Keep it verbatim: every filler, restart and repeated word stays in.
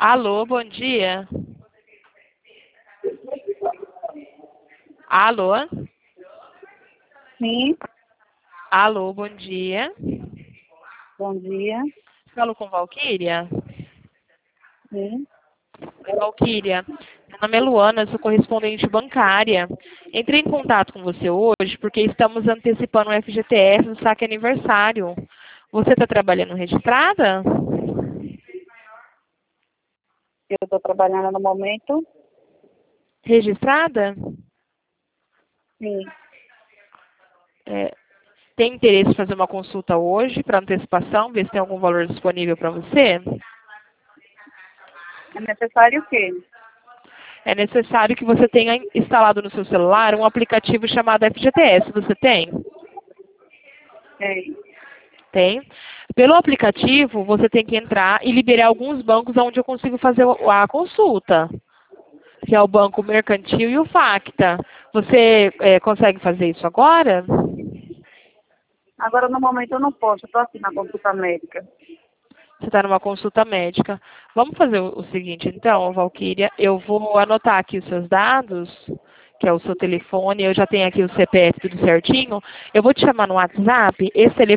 Alô, bom dia. Alô? Sim, Alô, bom dia. bom dia. Falo com Valquíria? Sim, Oi, Valquíria. Meu nome é Luana, eu sou correspondente bancária. Entrei em contato com você hoje porque estamos antecipando o F G T S do saque aniversário. Você está trabalhando registrada? eu estou trabalhando no momento. Registrada? Sim, É, tem interesse em fazer uma consulta hoje para antecipação, ver se tem algum valor disponível para você? é necessário o quê? É necessário que você tenha instalado no seu celular um aplicativo chamado F G T S. Você tem? Tem. Tem. Pelo aplicativo, você tem que entrar e liberar alguns bancos onde eu consigo fazer a consulta, que é o Banco Mercantil e o Facta. Você é, consegue fazer isso agora? Agora, no momento, eu não posso. Estou aqui na consulta médica. Você está numa consulta médica. Vamos fazer o o seguinte, então, Valquíria. Eu vou anotar aqui os seus dados, que é o seu telefone. Eu já tenho aqui o C P F tudo certinho. Eu vou te chamar no WhatsApp. Esse telefone